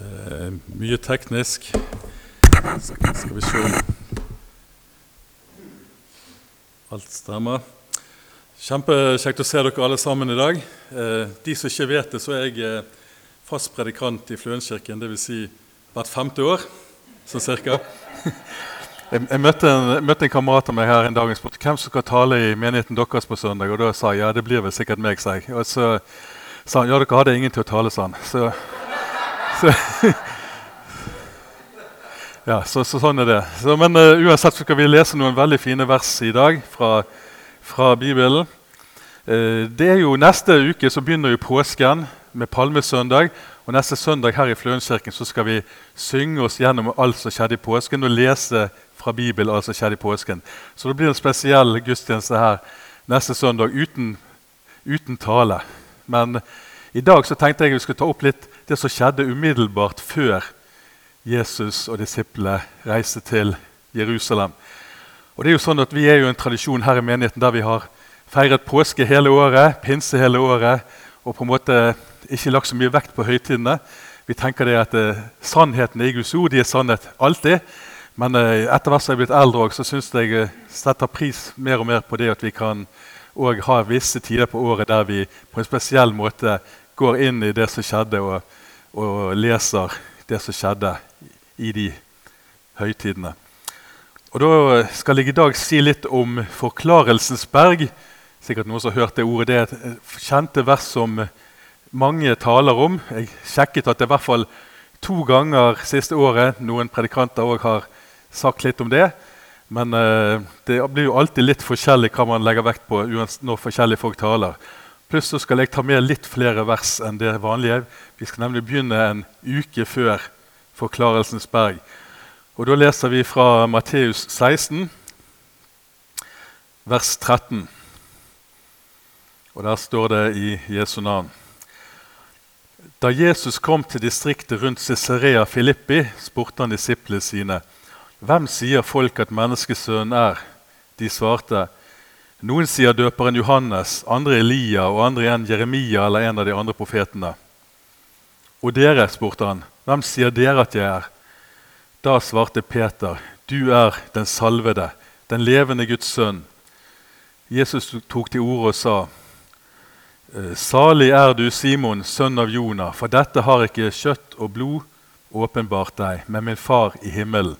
Mye teknisk. Skal vi se om alt stemmer. Kjempekjekt å se dere alle sammen i dag. De som ikke vet det, så er jeg fast predikant i Fløenskirken, det vil si hvert 5. år, sånn cirka. Jeg møtte en kamerat av meg her en dag og spurte hvem som skal tale i menigheten deres på søndag, og da sa jeg, ja, det blir vel sikkert meg, sa jeg. Og så sa han, ja, dere hadde ingen til å tale, sånn. Så sånn er det. Men uansett så skal vi lese noen veldig fine vers i dag fra Bibelen. Det er jo neste uke så begynner jo påsken med Palmesøndag, og neste søndag her i Fløenskirken så skal vi synge oss gjennom alt som skjedde i påsken og lese fra Bibelen alt som skjedde i påsken. Så det blir en spesiell gudstjeneste her neste søndag uten tale. Men i dag så tenkte jeg vi skulle ta opp litt det som skjedde umiddelbart før Jesus og disiplene reiste til Jerusalem. Og det er jo sånn at vi er jo en tradisjon her i menigheten der vi har feiret påske hele året, pinse hele året, og på en måte ikke lagt så mye vekt på høytidene. Vi tenker det at sannheten i Guds ord, de er sannhet alltid, men etter hvert som jeg er blitt eldre også, så synes jeg setter pris mer og mer på det at vi kan og ha visse tider på året der vi på en spesiell måte går inn i det som skjedde og leser det som skjedde i de høytidene. Og da skal jeg i dag si litt om Forklarelsens berg. Sikkert noen som har hørt det ordet. Det er et kjente vers som mange taler om. Jeg sjekket at det i hvert fall 2 ganger siste året noen predikanter også har sagt litt om det. Men det blir jo alltid litt forskjellig hva man legger vekt på når forskjellige folk taler. Pluss så skal jeg ta med litt flere vers enn det vanlige. Vi skal nemlig begynne en uke før Forklarelsens berg. Og da leser vi fra Matteus 16, vers 13. Og der står det i Jesu navn. Da Jesus kom til distriktet rundt Caesarea Filippi, spurte han disiplene sine, «Hvem sier folk at menneskesønnen er?» De svarte, «Noen sier døperen Johannes, andre Elia og andre igjen Jeremia eller en av de andre profetene.» «Og dere?» spurte han, «Hvem sier dere at jeg er?» Da svarte Peter, «Du er den salvede, den levende Guds sønn.» Jesus tok til orde og sa, «Salig er du, Simon, sønn av Jona, for dette har ikke kjøtt og blod åpenbart deg, men min far i himmelen.»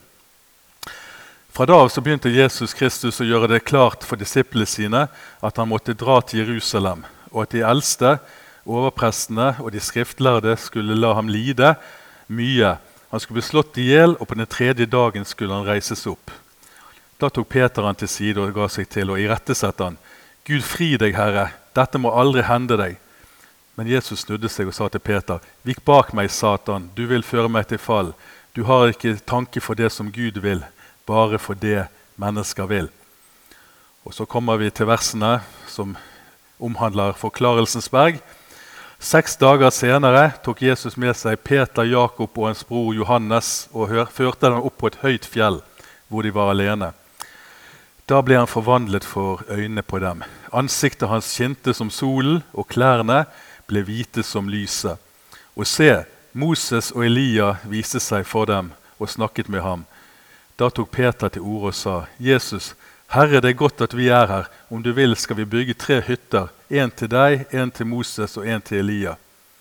Fra da av så begynte Jesus Kristus å gjøre det klart for disiplene sine at han måtte dra til Jerusalem, og at de eldste, overprestene og de skriftlærde skulle la ham lide mye. Han skulle bli slått ihjel, og på den 3. dagen skulle han reises opp. Da tok Peter han til side og ga seg til, og irettesette han. «Gud fri deg, Herre, dette må aldri hende deg.» Men Jesus snudde seg og sa til Peter, «Vik bak meg, Satan, du vil føre meg til fall. Du har ikke tanke for det som Gud vil, bare for det mennesker vil.» Og så kommer vi til versene som omhandler Forklarelsens berg. 6 dager senere tok Jesus med seg Peter, Jakob og hans bror Johannes og førte dem opp på et høyt fjell, hvor de var alene. Da ble han forvandlet for øynene på dem. Ansiktet hans skinte som solen, og klærne ble hvite som lyset. Og se, Moses og Elia viste seg for dem og snakket med ham. Da tok Peter til orde og sa, «Jesus, Herre, det er godt at vi er her. Om du vil skal vi bygge 3 hytter, en til deg, en til Moses og en til Elia.»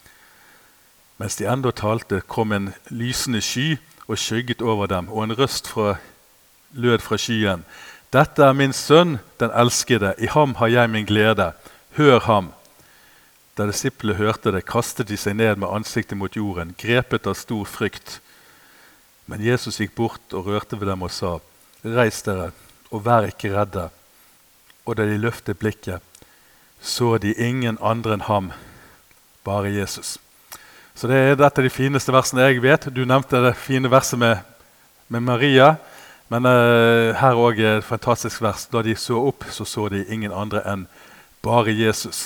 Mens de enda talte, kom en lysende sky og skygget over dem, og en røst lød fra skyen. «Dette er min sønn, den elskede. I ham har jeg min glede. Hør ham!» Da disiplene hørte det, kastet de seg ned med ansiktet mot jorden, grepet av stor frykt. Men Jesus gikk bort og rørte ved dem og sa, «Reis dere, og vær ikke redde.» Og da de løftet blikket, så de ingen andre enn ham, bare Jesus. Så det er dette de fineste versene jeg vet. Du nevnte det fine verset med Maria, men her også er et fantastisk vers. Da de så opp, så de ingen andre enn bare Jesus.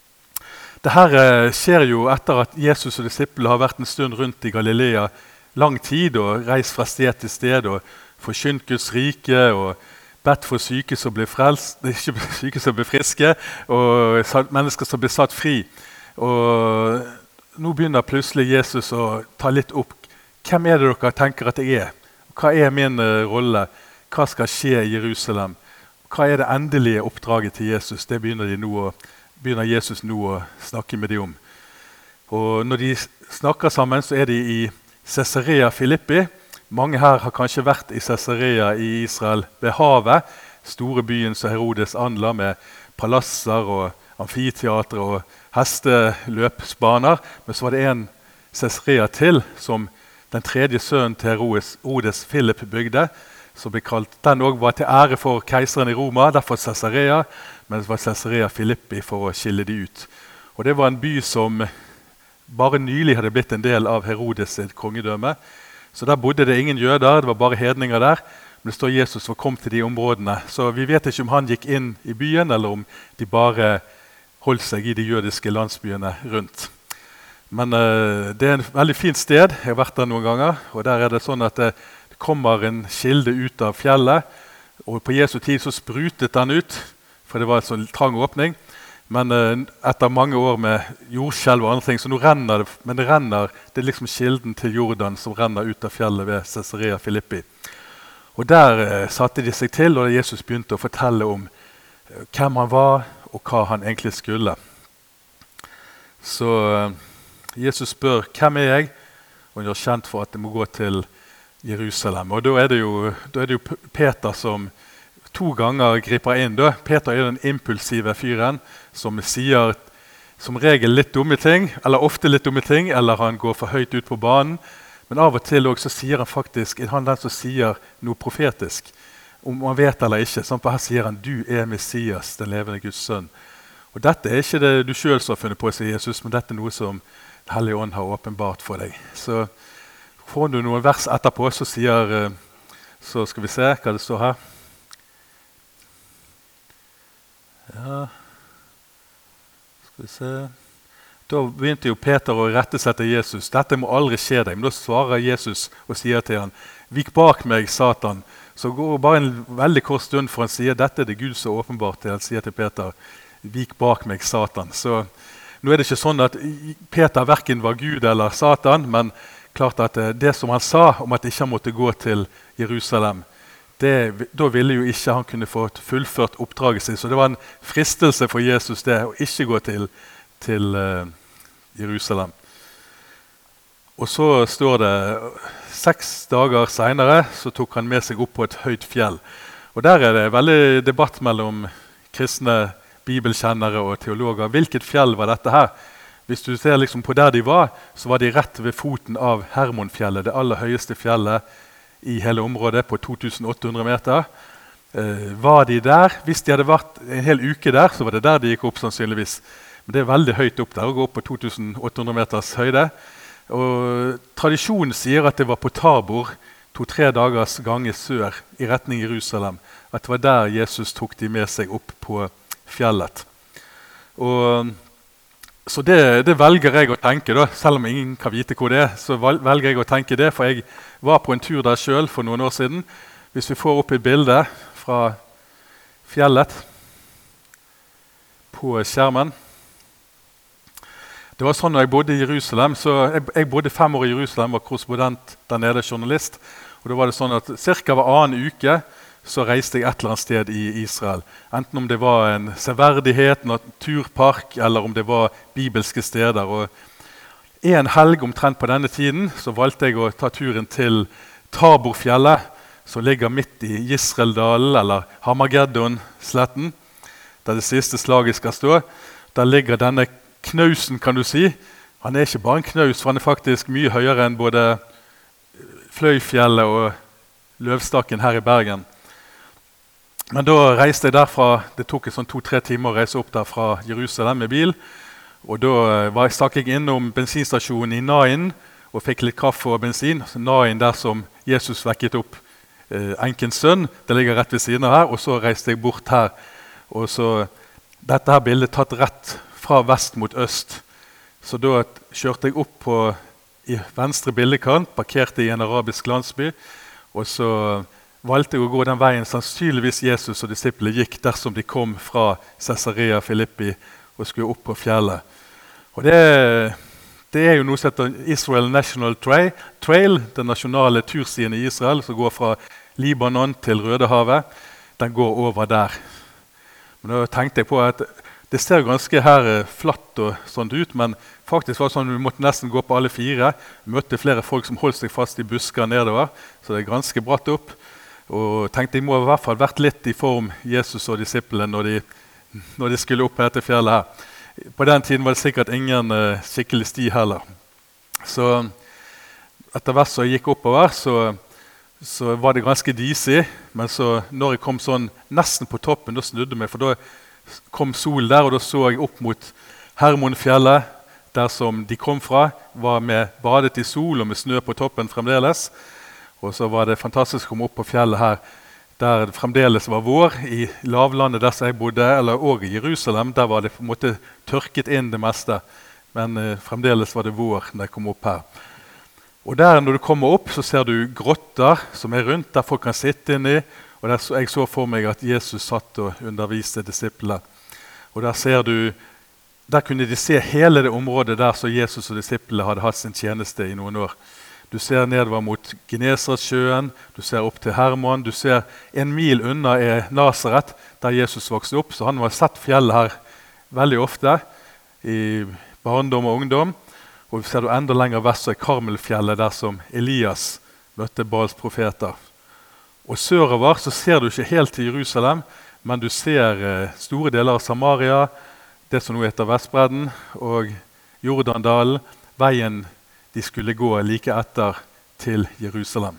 Dette skjer jo etter at Jesus og disiplene har vært en stund rundt i Galilea, lang tid, og reist fra sted til sted, og forkynt Guds rike, og bedt for syke som ble frelst, ikke syke som ble friske, og mennesker som ble satt fri. Og nå begynner plutselig Jesus å ta litt opp hvem det dere tenker at jeg er? Hva min rolle? Hva skal skje i Jerusalem? Hva det endelige oppdraget til Jesus? Det begynner Jesus nå å snakke med dem om. Og når de snakker sammen, så de i Caesarea Filippi. Mange her har kanskje vært i Caesarea i Israel ved havet, store byen som Herodes anla med palasser og amfiteater og hesteløpsbaner. Men så var det en Caesarea til som den tredje sønnen til Herodes Philip bygde, som ble kalt, den også var til ære for keiseren i Roma, derfor Caesarea, men det var Caesarea Filippi for å skille de ut. Og det var en by som bare nylig hadde blitt en del av Herodes kongedømme. Så der bodde det ingen jøder, det var bare hedninger der. Men det står Jesus som kom til de områdene. Så vi vet ikke om han gikk inn i byen, eller om de bare holdt seg i de jødiske landsbyene rundt. Men det en veldig fint sted. Jeg har vært der noen ganger, og der det sånn at det kommer en kilde ut av fjellet. Og på Jesu tid så sprutet den ut, for det var en sånn trang åpning. Men etter mange år med jordskjelv og andre ting, så nå renner det, men det er liksom kilden til Jordan som renner ut av fjellet ved Caesarea Filippi. Og der satte de seg til, og Jesus begynte å fortelle om hvem han var, og hva han egentlig skulle. Så Jesus spør, hvem jeg? Og han gjør kjent for at det må gå til Jerusalem. Og da det jo Peter som 2 ganger griper inn. Da. Peter den impulsive fyren som sier som regel litt dumme ting, eller ofte litt dumme ting, eller han går for høyt ut på banen. Men av og til også, så sier han faktisk, han den som sier noe profetisk, om han vet eller ikke. Sånn, her sier han, du Messias, den levende Guds sønn. Og dette ikke det du selv som har funnet på, sier Jesus, men dette noe som Den Hellige Ånd har åpenbart for deg. Så får du noen vers etterpå, så skal vi se hva det står her. Ja, skal vi se. Da begynte jo Peter å rette seg til Jesus. Dette må aldri skje deg. Men da svarer Jesus og sier til han, vik bak meg, Satan. Så går bare en veldig kort stund for han sier, dette det Gud så åpenbart til. Han sier til Peter, vik bak meg, Satan. Så nå det ikke sånn at Peter hverken var Gud eller Satan, men klart at det som han sa om at ikke han måtte gå til Jerusalem, da ville jo ikke han kunne få fullført oppdraget sitt. Så det var en fristelse for Jesus det, å ikke gå til Jerusalem. Og så står det 6 dager senere så tok han med seg opp på et høyt fjell. Og der det veldig debatt mellom kristne bibelkjennere og teologer. Hvilket fjell var dette her? Hvis du ser liksom på der de var, så var de rett ved foten av Hermonfjellet, det aller høyeste fjellet i hele området på 2800 meter. Var de der? Hvis de hadde vært en hel uke der, så var det der de gikk opp sannsynligvis. Men det veldig høyt opp der, å gå opp på 2800 meters høyde. Og tradisjonen sier at det var på Tabor, 2-3 dagers gange sør i retning Jerusalem. At det var der Jesus tok de med seg opp på fjellet. Så det velger jeg å tenke, da, selv om ingen kan vite hvor det så velger jeg å tenke det, for jeg var på en tur der selv for noen år siden. Hvis vi får opp et bilde fra fjellet på skjermen. Det var sånn når jeg bodde i Jerusalem, så jeg bodde 5 år i Jerusalem, var korrespondent der nede, journalist, og da var det sånn at cirka hver annen uke så reiste jeg et eller annet sted i Israel. Enten om det var en severdighet, naturpark, eller om det var bibelske steder. Og en helg omtrent på denne tiden så valgte jeg å ta turen til Taborfjellet, som ligger midt i Israeldalen, eller Hamageddon-sletten, der det siste slaget skal stå. Der ligger denne knausen, kan du si. Han ikke bare en knaus, for han faktisk mye høyere enn både Fløyfjellet og Løvstakken her i Bergen. Men da reiste jeg derfra, det tok sånn 2-3 timer å reise opp der fra Jerusalem med bil. Og da stakk jeg innom bensinstasjonen i Nain og fikk litt kaffe og bensin. Nain der som Jesus vekket opp enkens sønn, det ligger rett ved siden av her. Og så reiste jeg bort her. Og så, dette her bildet tatt rett fra vest mot øst. Så da kjørte jeg opp i venstre bildekant, parkerte i en arabisk landsby, og så valgte jeg å gå den veien sannsynligvis Jesus og disiplene gikk dersom de kom fra Caesarea Filippi og skulle opp på fjellet. Og Det jo noe som heter Israel National Trail, den nasjonale turstien i Israel, som går fra Libanon til Rødehavet. Den går over der. Men da tenkte jeg på at det ser ganske her flatt og sånt ut, men faktisk var det sånn at vi måtte nesten gå på alle fire. Vi møtte flere folk som holdt seg fast i busker nedover, så det ganske bratt opp. Og tenkte jeg må i hvert fall vært litt i form Jesus og disiplene når de skulle opp på dette fjellet her. På den tiden var det sikkert ingen skikkelig sti heller. Så etter hvert som jeg gikk oppover, så var det ganske disig, men så når jeg kom sånn nesten på toppen, da snudde jeg meg, for da kom solen der, og da så jeg opp mot Hermonfjellet, der som de kom fra, var med badet i sol og med snø på toppen fremdeles. Og så var det fantastisk å komme opp på fjellet her, der det fremdeles var vår, i lavlandet der som jeg bodde, eller også i Jerusalem, der var det på en måte tørket inn det meste, men fremdeles var det vår når jeg kom opp her. Og der når du kommer opp, så ser du grotter som rundt, der folk kan sitte inni, og der jeg så for meg at Jesus satt og underviste disiplene. Og der kunne de se hele det området der så Jesus og disiplene hadde hatt sin tjeneste i noen år. Du ser nedover mot Genesaretsjøen, du ser opp til Hermon, du ser 1 mil unna Nasaret, der Jesus vokste opp, så han har sett fjellet her veldig ofte, i barndom og ungdom. Og ser du enda lenger vest så Karmelfjellet, der som Elias møtte Baals profeter. Og sørover så ser du ikke helt til Jerusalem, men du ser store deler av Samaria, det som nå heter Vestbredden, og Jordandalen, veien de skulle gå like etter til Jerusalem.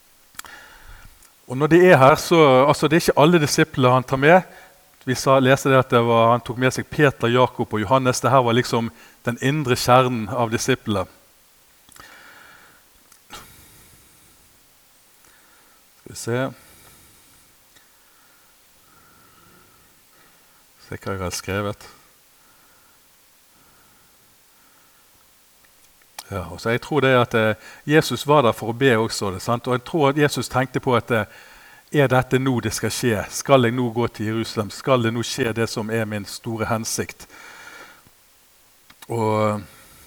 Og når de her, så det ikke alle disipler han tar med. Vi leste det at han tok med seg Peter, Jakob og Johannes. Dette var liksom den indre kjernen av disiplene. Skal vi se hva jeg har skrevet. Ja, og så jeg tror det at Jesus var der for å be også, sant? Og jeg tror at Jesus tenkte på at dette nå det skal skje? Skal jeg nå gå til Jerusalem? Skal det nå skje det som min store hensikt? Og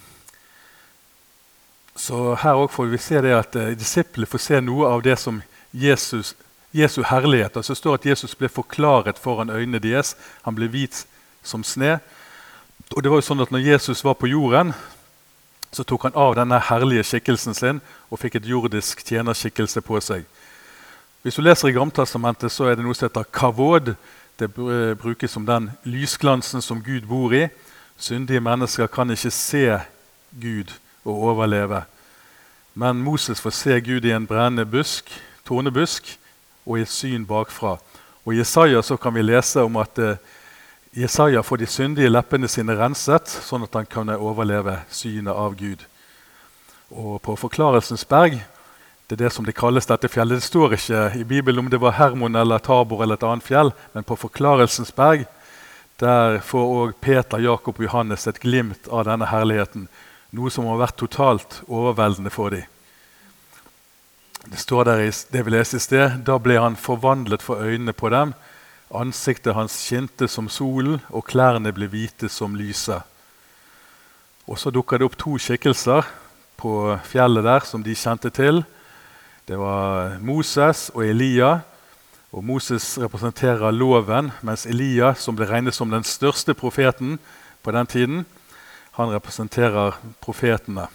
så her også får vi se det at disiplene får se noe av det som Jesu herlighet. Altså det står at Jesus ble forklaret foran øynene deres. Han ble hvit som sne. Og det var jo sånn at når Jesus var på jorden, så tok han av denne herlige skikkelsen sin og fikk et jordisk tjenerskikkelse på seg. Hvis du leser i Gammeltestamentet, så det noe som heter kavod. Det brukes som den lysglansen som Gud bor i. Syndige mennesker kan ikke se Gud og overleve. Men Moses får se Gud i en brennende tornebusk og i et syn bakfra. Og i Jesaja så kan vi lese om at Jesaja får de syndige leppene sine renset, sånn at han kan overleve synet av Gud. Og på Forklarelsens berg, det som det kalles dette fjellet, det står ikke i Bibelen om det var Hermon eller Tabor eller et annet fjell, men på Forklarelsens berg, der får også Peter, Jakob og Johannes et glimt av denne herligheten, noe som har vært totalt overveldende for dem. Det står der i det vi leser i sted, da ble han forvandlet for øynene på dem, ansiktet hans skinte som solen, og klærne ble hvite som lyset. Og så dukker det opp 2 skikkelser på fjellet der som de kjente til. Det var Moses og Elia, og Moses representerer loven, mens Elia, som ble regnet som den største profeten på den tiden, han representerer profetene.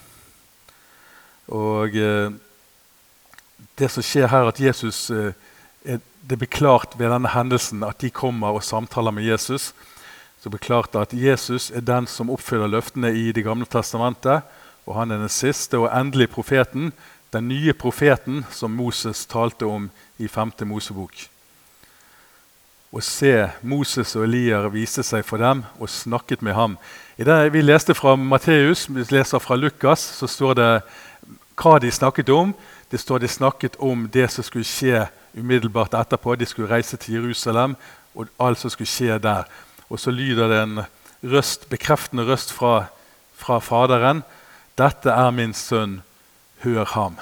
Og det som skjer her, at Jesus det blir klart ved denne hendelsen at de kommer og samtaler med Jesus. Så blir klart at Jesus den som oppfyller løftene i Det gamle testamentet, og han den siste og endelige profeten, den nye profeten som Moses talte om i 5. Mosebok. Og se, Moses og Elia viste seg for dem og snakket med ham. I det vi leste fra Matteus, vi leser fra Lukas, så står det hva de snakket om. Det står de snakket om det som skulle skje umiddelbart etterpå. De skulle reise til Jerusalem, og alt som skulle skje der. Og så lyder det en bekreftende røst fra Faderen. Dette min sønn, hør ham.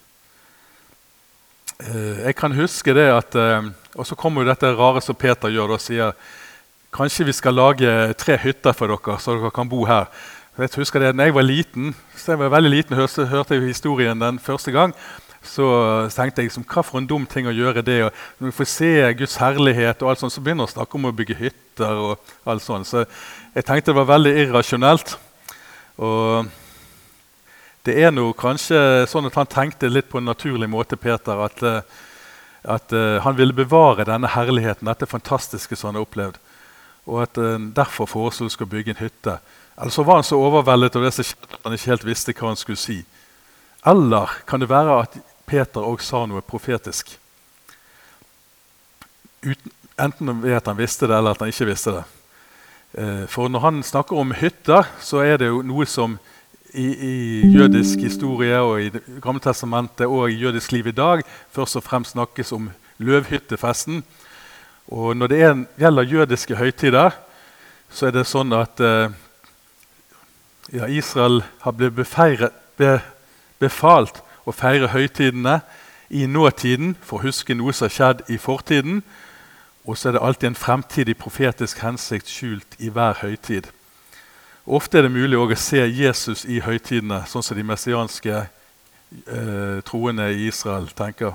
Jeg kan huske det at, og så kommer jo dette rare som Peter gjør og sier, kanskje vi skal lage 3 hytter for dere, så dere kan bo her. Jeg husker det, når jeg var liten, så jeg var veldig liten, hørte jeg historien den første gang, så tenkte jeg, hva for en dum ting å gjøre det, og når vi får se Guds herlighet og alt sånt, så begynner jeg å snakke om å bygge hytter og alt sånt. Så jeg tenkte det var veldig irrasjonelt. Og det nå kanskje sånn at han tenkte litt på en naturlig måte, Peter, at han ville bevare denne herligheten, dette fantastiske som han har opplevd. Og at derfor foreslo han skulle bygge en hytte. Eller så var han så overveldet av det som skjedde at han ikke helt visste hva han skulle si. Eller kan det være at Peter også sa noe profetisk? Enten ved at han visste det, eller at han ikke visste det. For når han snakker om hytter, så det jo noe som i jødisk historie og i Gamle Testamentet og i jødisk liv i dag først og fremst snakkes om løvhyttefesten. Og når det gjelder jødiske høytider, så det sånn at Israel har blitt befalt å feire høytidene i nåtiden for å huske noe som har skjedd i fortiden, og så det alltid en fremtidig profetisk hensikt skjult i hver høytid. Ofte det mulig også å se Jesus i høytidene, sånn som de messianske troende i Israel tenker.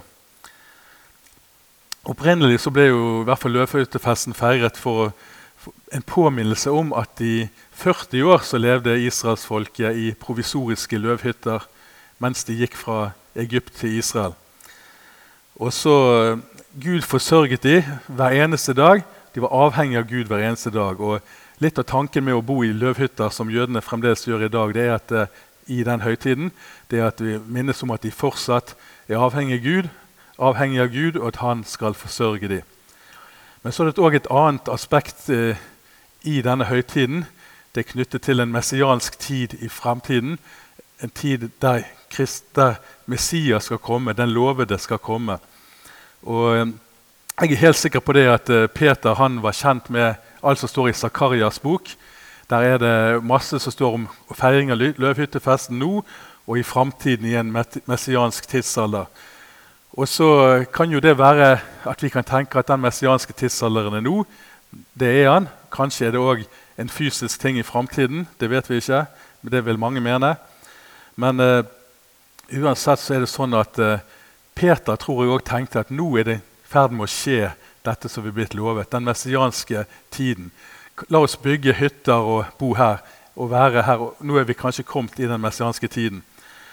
Opprinnelig så ble jo i hvert fall løvhyttefesten feiret for en påminnelse om at i 40 år så levde Israelsfolket i provisoriske løvhytter mens de gikk fra Egypt til Israel. Og så Gud forsørget de hver eneste dag. De var avhengige av Gud hver eneste dag. Og litt av tanken med å bo i løvhytter som jødene fremdeles gjør i dag, det at i den høytiden, det at vi minnes om at de fortsatt avhengige av Gud, og at han skal forsørge dem. Men så det også et annet aspekt i denne høytiden. Det knyttet til en messiansk tid i fremtiden. En tid der Messias skal komme, den lovede skal komme. Og jeg helt sikker på det at Peter han var kjent med alt som står i Zakarias bok. Der det masse som står om feiring av løvhyttefesten nå, og i fremtiden i en messiansk tidsalder. Og så kan jo det være at vi kan tenke at den messianske tidsalderen nå, det han. Kanskje det også en fysisk ting i fremtiden, det vet vi ikke, men det vil mange mene. Men uansett så det sånn at Peter tror jeg også tenkte at nå det ferd med å skje dette som vi blitt lovet, den messianske tiden. La oss bygge hytter og bo her og være her, og nå vi kanskje kommet i den messianske tiden.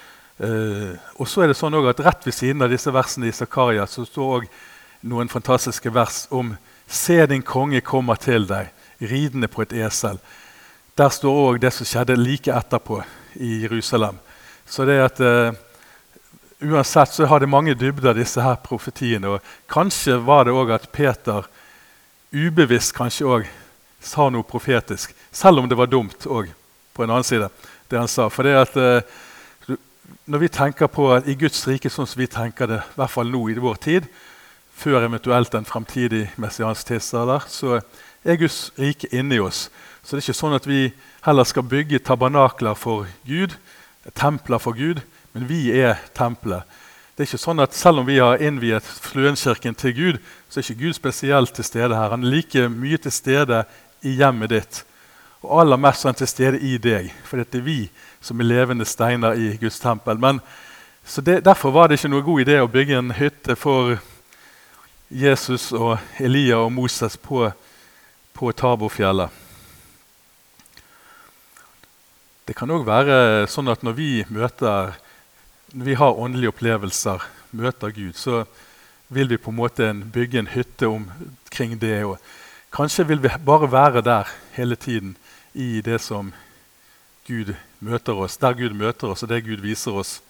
Og så det sånn også at rett ved siden av disse versene i Zakarias så står også noen fantastiske vers om «Se din konge kommer til deg, ridende på et esel». Der står også det som skjedde like etterpå i Jerusalem. Så det at uansett så har det mange dybder disse her profetiene, og kanskje var det også at Peter ubevisst kanskje også sa noe profetisk, selv om det var dumt også på en annen side, det han sa. For det at når vi tenker på at i Guds rike, sånn som vi tenker det, i hvert fall nå i vår tid, før eventuelt en fremtidig messiansk tidsalder, så Guds rike inni oss. Så det ikke sånn at vi heller skal bygge tabernakler for Gud, templer for Gud, men vi tempelet. Det ikke sånn at selv om vi har innviet Fluenkirken til Gud, så ikke Gud spesielt til stede her. Han like mye til stede i hjemmet ditt, og aller mest han til stede i deg, for det vi som levende steiner i Guds tempel. Men, så derfor var det ikke noe god idé å bygge en hytte for Jesus og Elia og Moses på Taborfjellet. Det kan også være sånn at når vi har åndelige opplevelser, møter Gud, så vil vi på en måte bygge en hytte omkring det. Og kanskje vil vi bare være der hele tiden i det som Gud møter oss, der Gud møter oss og det Gud viser oss.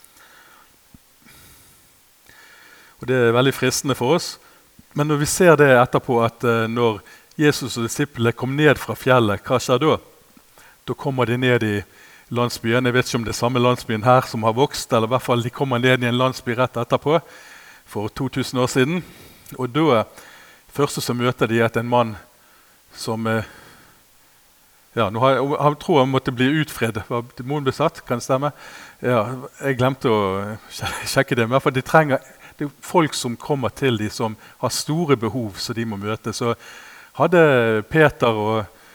Og det veldig fristende for oss. Men når vi ser det etterpå at når Jesus og disiplene kom ned fra fjellet, hva skjer da? Da kommer de ned i landsbyen. Jeg vet ikke om det samme landsbyen her som har vokst, eller i hvert fall de kommer ned i en landsby rett etterpå, for 2000 år siden. Og da, først så møter de en mann som, han tror han måtte bli utfridd. Var demonen besatt, kan det stemme? Ja, jeg glemte å sjekke det, men i hvert fall det er folk som kommer til de som har store behov, så de må møte. Så hadde Peter og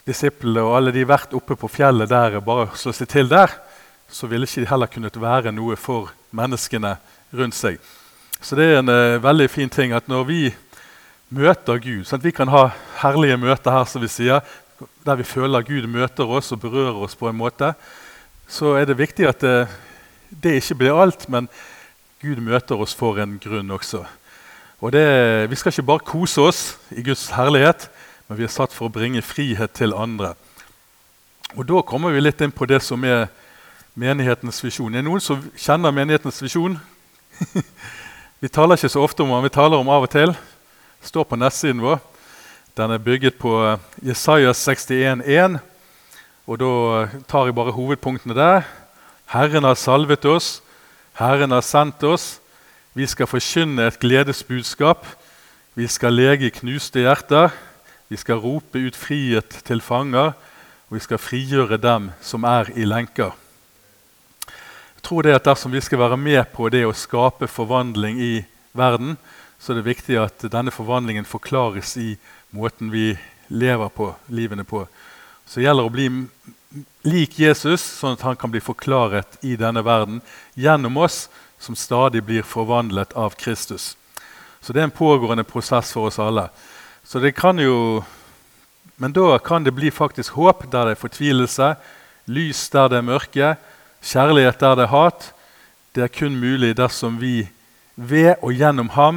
disiplene og alle de vært oppe på fjellet der og bare slå seg til der, så ville ikke de heller kunnet være noe for menneskene rundt seg. Så det en veldig fin ting at når vi møter Gud, sånn at vi kan ha herlige møter her, som vi sier, der vi føler at Gud møter oss og berører oss på en måte, så det viktig at det ikke blir alt, men Gud møter oss for en grunn også. Og vi skal ikke bare kose oss i Guds herlighet, men vi er satt for å bringe frihet til andre. Og da kommer vi litt inn på det som menighetens visjon. Det noen som kjenner menighetens visjon? Vi taler ikke så ofte om den, vi taler om av og til. Det står på nettsiden vår. Den bygget på Jesaja 61,1, og da tar jeg bare hovedpunktene der. Herren har salvet oss, Herren har sendt oss, vi skal forkynne et gledesbudskap, vi skal lege knuste hjerter, vi skal rope ut frihet til fanger, og vi skal frigjøre dem som i lenker. Jeg tror det at dersom vi skal være med på det å skape forvandling i verden, så det viktig at denne forvandlingen forklares i måten vi lever på, livene på. Så det gjelder å bli lik Jesus, sånn at han kan bli forklaret i denne verden gjennom oss, som stadig blir forvandlet av Kristus. Så det en pågående prosess for oss alle. Så det kan jo, men da kan det bli faktisk håp der det fortvilelse, lys der det mørke, kjærlighet der det hat. Det kun mulig dersom vi ved og gjennom ham,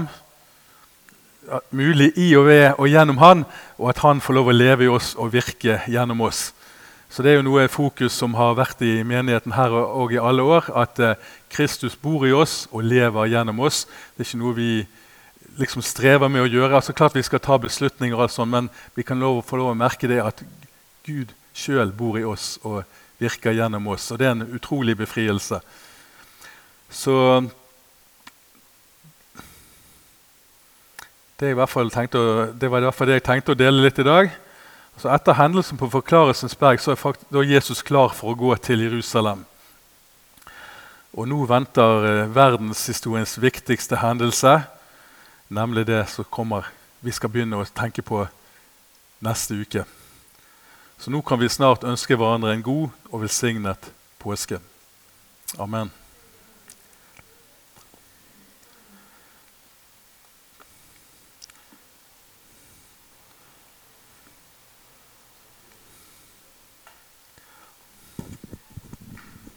mulig i og ved og gjennom han, og at han får lov å leve i oss og virke gjennom oss. Så det jo noe fokus som har vært i menigheten her og i alle år, at Kristus bor i oss og lever gjennom oss. Det ikke noe vi liksom strever med å gjøre. Altså klart vi skal ta beslutninger og sånn, men vi kan få lov å merke det at Gud selv bor i oss og virker gjennom oss. Og det en utrolig befrielse. Så det var i hvert fall det jeg tenkte å dele litt i dag. Så etter hendelsen på Forklarelsens berg så da Jesus klar for å gå til Jerusalem. Og nå venter verdenshistoriens viktigste hendelse, nemlig det som kommer. Vi skal begynne å tenke på neste uke. Så nå kan vi snart ønske hverandre en god og velsignet påske. Amen.